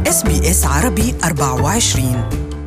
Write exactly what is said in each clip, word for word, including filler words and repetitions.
إس بي إس عربي أربعة وعشرين.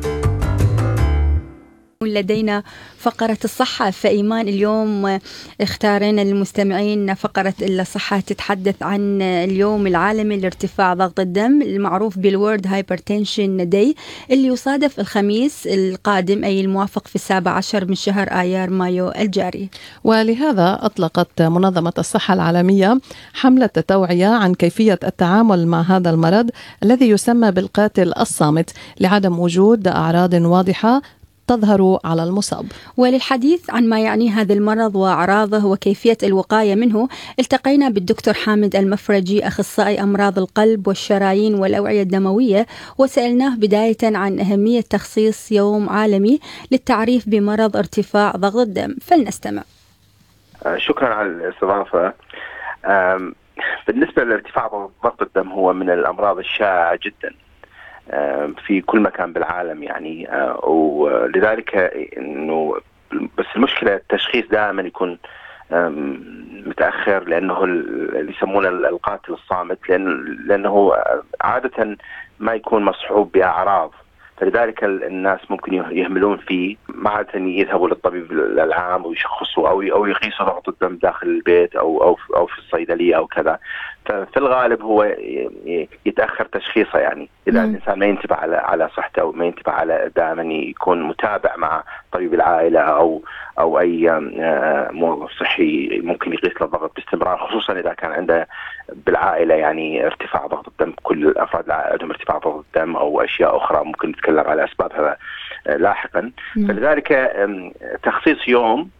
لدينا فقرة الصحة. فإيمان، اليوم اختارنا للمستمعين فقرة الصحة تتحدث عن اليوم العالمي لارتفاع ضغط الدم المعروف بالورد هايبرتنشن داي، اللي يصادف الخميس القادم أي الموافق في السابع عشر من شهر آيار مايو الجاري. ولهذا أطلقت منظمة الصحة العالمية حملة توعية عن كيفية التعامل مع هذا المرض الذي يسمى بالقاتل الصامت لعدم وجود أعراض واضحة تظهر على المصاب. وللحديث عن ما يعني هذا المرض وأعراضه وكيفية الوقاية منه، التقينا بالدكتور حامد المفرجي، أخصائي أمراض القلب والشرايين والأوعية الدموية، وسألناه بداية عن أهمية تخصيص يوم عالمي للتعريف بمرض ارتفاع ضغط الدم. فلنستمع. شكرا على الاستضافة. بالنسبة لارتفاع ضغط الدم هو من الأمراض الشائعة جدا في كل مكان بالعالم يعني، ولذلك انه بس المشكله التشخيص دائما يكون متاخر، لانه اللي يسمونه القاتل الصامت، لان لانه عاده ما يكون مصحوب باعراض، فلذلك الناس ممكن يهملون فيه، ما عادة يذهبوا للطبيب العام ويشخصوا او او يقيسوا ضغط الدم داخل البيت او او او في الصيدليه او كذا. ففي الغالب هو يتاخر تشخيصه، يعني اذا م. الانسان ما ينتبه على على صحته او ما ينتبه على دائما يكون متابع مع طبيب العائله او او اي موظف صحي ممكن يقيس له الضغط باستمرار، خصوصا اذا كان عنده بالعائله يعني ارتفاع ضغط الدم، كل الافراد العائله عندهم ارتفاع ضغط الدم او اشياء اخرى ممكن نتكلم على اسبابها لاحقا. م. فلذلك تخصيص يوم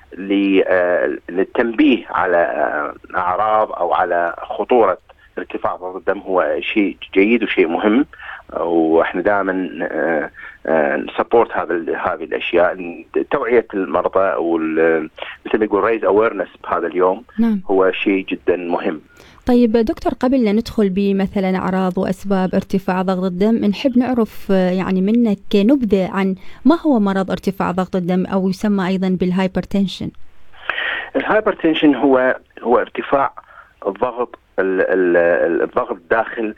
للتنبيه على أعراض أو على خطورة ارتفاع ضغط الدم هو شيء جيد وشيء مهم، وإحنا دائما نسبورت هذا هذه الأشياء. توعية المرضى ومثل ما يقول raise awareness بهذا اليوم نعم. هو شيء جدا مهم. طيب دكتور، قبل لا ندخل بمثلا أعراض وأسباب ارتفاع ضغط الدم، نحب نعرف يعني منك نبذة عن ما هو مرض ارتفاع ضغط الدم أو يسمى أيضا بالهايبرتنشن. الهايبرتنشن هو هو ارتفاع الضغط الضغط داخل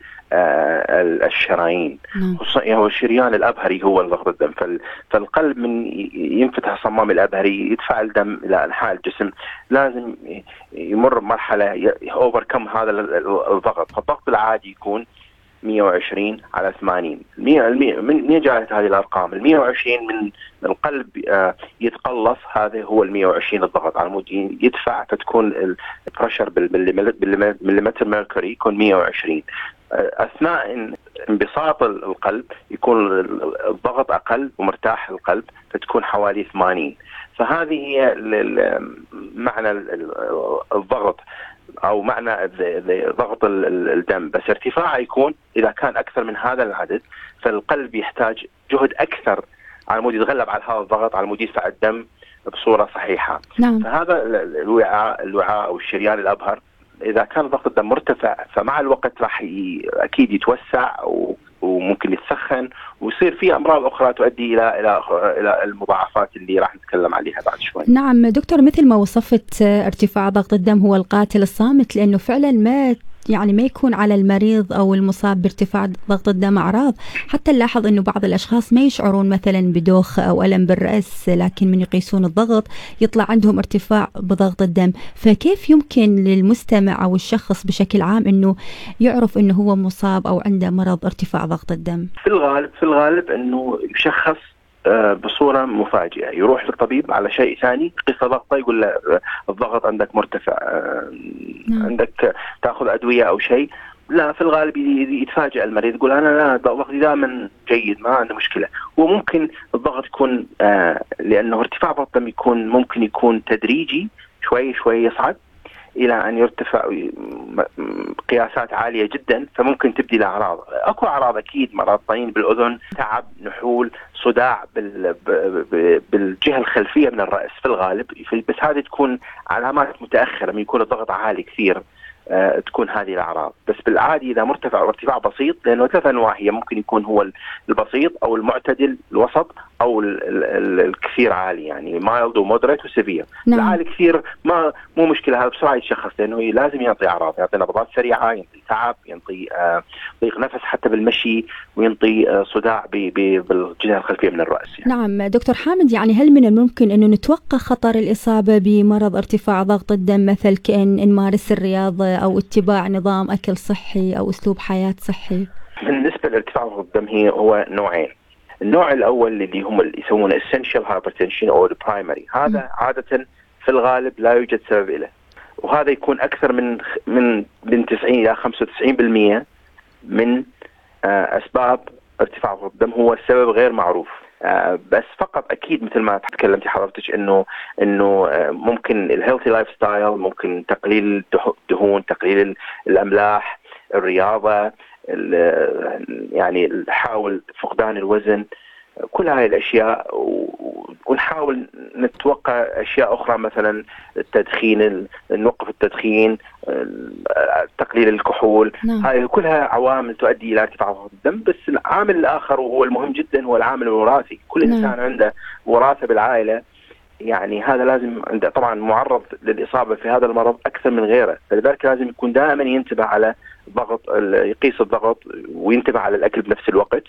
الشرايين، خصوصا هو الشريان الأبهري هو ضغط الدم. فالقلب من ينفتح صمام الأبهري يدفع الدم إلى أنحاء الجسم، لازم يمر بمرحلة overcome هذا الضغط. فالضغط العادي يكون مية وعشرين على ثمانين. من جاءت هذه الأرقام؟ المية وعشرين من القلب يتقلص، هذا هو المية وعشرين الضغط على مود يدفع، فتكون البريشر بالمليمتر ميركوري يكون مية وعشرين. أثناء انبساط القلب يكون الضغط أقل ومرتاح القلب، فتكون حوالي ثمانين. فهذه هي معنى الضغط أو معنى ضغط الدم. بس ارتفاعه يكون إذا كان أكثر من هذا العدد، فالقلب يحتاج جهد أكثر على مود يتغلب على هذا الضغط، على مود يدفع الدم بصورة صحيحة. نعم. فهذا الوعاء الوعاء أو الشريان الأبهر إذا كان ضغط الدم مرتفع، فمع الوقت راح ي... أكيد يتوسع و... وممكن يتسخن ويصير في أمراض أخرى تؤدي إلى إلى إلى المضاعفات اللي راح نتكلم عليها بعد شوي. نعم دكتور، مثل ما وصفت ارتفاع ضغط الدم هو القاتل الصامت، لأنه فعلا ما يعني ما يكون على المريض أو المصاب بارتفاع ضغط الدم أعراض. حتى نلاحظ أنه بعض الأشخاص ما يشعرون مثلا بدوخة أو ألم بالرأس، لكن من يقيسون الضغط يطلع عندهم ارتفاع بضغط الدم. فكيف يمكن للمستمع أو الشخص بشكل عام أنه يعرف أنه هو مصاب أو عنده مرض ارتفاع ضغط الدم؟ في الغالب في الغالب أنه يشخص بصورة مفاجئة، يروح للطبيب على شيء ثاني، قصة ضغطه يقول له الضغط عندك مرتفع، نعم. عندك تأخذ أدوية أو شيء. لا، في الغالب يتفاجئ المريض يقول أنا لا ضغطي دائما جيد، ما عنده مشكلة. وممكن الضغط يكون لأنه ارتفاع ضغط الدم يكون ممكن يكون تدريجي، شوي شوي يصعد إلى أن يرتفع قياسات عالية جدا، فممكن تبدي الأعراض. أكو أعراض أكيد، مرض طين بالأذن، تعب، نحول، صداع بالجهة الخلفية من الرأس في الغالب، بس هذه تكون علامات متأخرة من يكون الضغط عالي كثير، أه تكون هذه الأعراض. بس بالعادي إذا مرتفع وارتفاع بسيط، لأنه ثلاث أنواع هي، ممكن يكون هو البسيط أو المعتدل الوسط او ال ال الكثير عالي، يعني مايلد ومودريت وسيفير. نعم. العالي كثير ما مو مشكله، هذا بسرعه يتشخص لانه لازم يعطي اعراض، يعطي نبضات سريعه، ينطي تعب، ينطي آه ضيق نفس حتى بالمشي، وينطي آه صداع بالجهه الخلفيه من الراس يعني. نعم دكتور حامد، يعني هل من الممكن انه نتوقع خطر الاصابه بمرض ارتفاع ضغط الدم مثل كأن نمارس الرياضه او اتباع نظام اكل صحي او اسلوب حياه صحي؟ بالنسبه لارتفاع ضغط الدم هي هو نوعين. النوع الاول اللي هم اللي يسمونه essential hypertension او البرايمري، هذا م. عاده في الغالب لا يوجد سبب له، وهذا يكون اكثر من من من تسعين الى خمسة وتسعين بالمئة من اسباب ارتفاع ضغط الدم هو السبب غير معروف. بس فقط اكيد مثل ما تكلمتي حضرتك انه انه ممكن الهيلثي لايف ستايل، ممكن تقليل الدهون، تقليل الاملاح، الرياضه، يعني نحاول فقدان الوزن، كل هاي الاشياء، ونحاول نتوقع اشياء اخرى مثلا التدخين، نوقف التدخين، تقليل الكحول. نعم. هاي كلها عوامل تؤدي الى ارتفاع ضغط الدم. بس العامل الاخر وهو المهم جدا هو العامل الوراثي. كل نعم. انسان عنده وراثه بالعائله، يعني هذا لازم عنده طبعا معرض للاصابه في هذا المرض اكثر من غيره، فلذلك لازم يكون دائما ينتبه على ضغط، يقيس الضغط وينتبه على الاكل بنفس الوقت.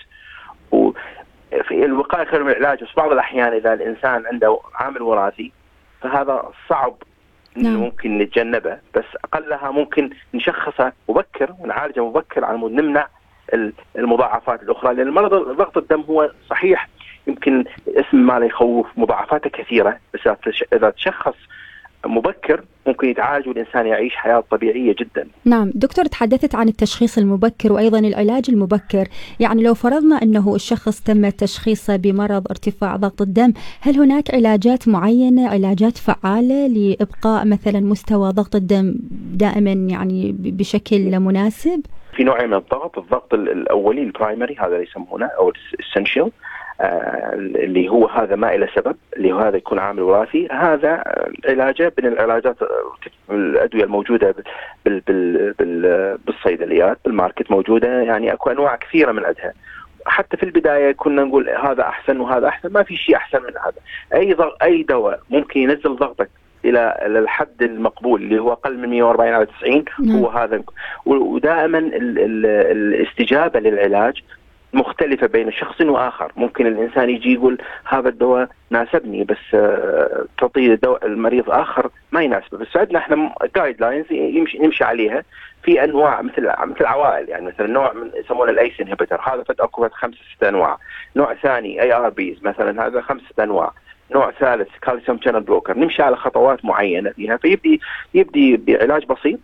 وفي الوقايه خير من العلاج، بس بعض الاحيان اذا الانسان عنده عامل وراثي فهذا صعب نعم. ممكن نتجنبه، بس اقلها ممكن نشخصه مبكر ونعالجه مبكر على مود نمنع المضاعفات الاخرى. لان مرض ضغط الدم هو صحيح يمكن اسم ما لا يخوف، مضاعفاته كثيره، بس اذا تشخص مبكر ممكن يتعالج والإنسان يعيش حياة طبيعية جدا. نعم دكتور، تحدثت عن التشخيص المبكر وأيضا العلاج المبكر. يعني لو فرضنا أنه الشخص تم تشخيصه بمرض ارتفاع ضغط الدم، هل هناك علاجات معينة، علاجات فعالة لإبقاء مثلا مستوى ضغط الدم دائما يعني بشكل مناسب؟ في نوعين من الضغط، الضغط الأولي البرايمري هذا اللي يسمونه أو الاسنشال، آه اللي هو هذا ما إلى سبب، اللي هو هذا يكون عامل وراثي. هذا علاجه من العلاجات الأدوية الموجودة بال بال بال بالصيدليات بالماركت موجودة، يعني أكو أنواع كثيرة من عندها. حتى في البداية كنا نقول هذا أحسن وهذا أحسن، ما في شيء أحسن من هذا. أي أي دواء ممكن ينزل ضغطك إلى الحد المقبول اللي هو أقل من مئة وأربعين على تسعين هو هذا. ودائما ال ال الاستجابة للعلاج مختلفة بين شخص وآخر. ممكن الإنسان يجي يقول هذا الدواء ناسبني، بس تعطيه دواء المريض آخر ما يناسبه. بس عندنا احنا جايد لاينز يمشي نمشي عليها في أنواع مثل مثل عوائل، يعني مثلا نوع من يسمونه الأيس انهبيتر، هذا فد أكو خمسة ستة أنواع. نوع ثاني أي آر بيز مثلا، هذا خمسة أنواع. نوع ثالث كالسيوم شانل بلوكر. نمشي على خطوات معينة فيها، فيبدي يبدي بعلاج بسيط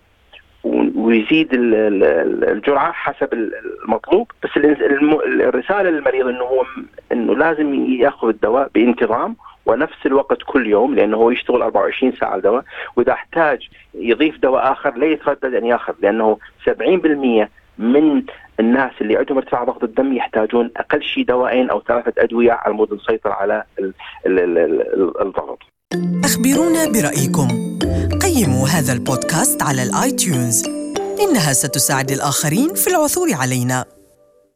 ويزيد الجرعة حسب المطلوب. بس الرسالة للمريض انه هو انه لازم ياخذ الدواء بانتظام ونفس الوقت كل يوم، لانه هو يشتغل أربعة وعشرين ساعة الدواء. واذا احتاج يضيف دواء اخر لا يتردد ان ياخذ، لانه سبعين بالمئة من الناس اللي عندهم ارتفاع ضغط الدم يحتاجون اقل شيء دواءين او ثلاثة ادوية على مود نسيطر على الضغط. أخبرونا برأيكم. قيموا هذا البودكاست على الآيتيونز، إنها ستساعد الآخرين في العثور علينا.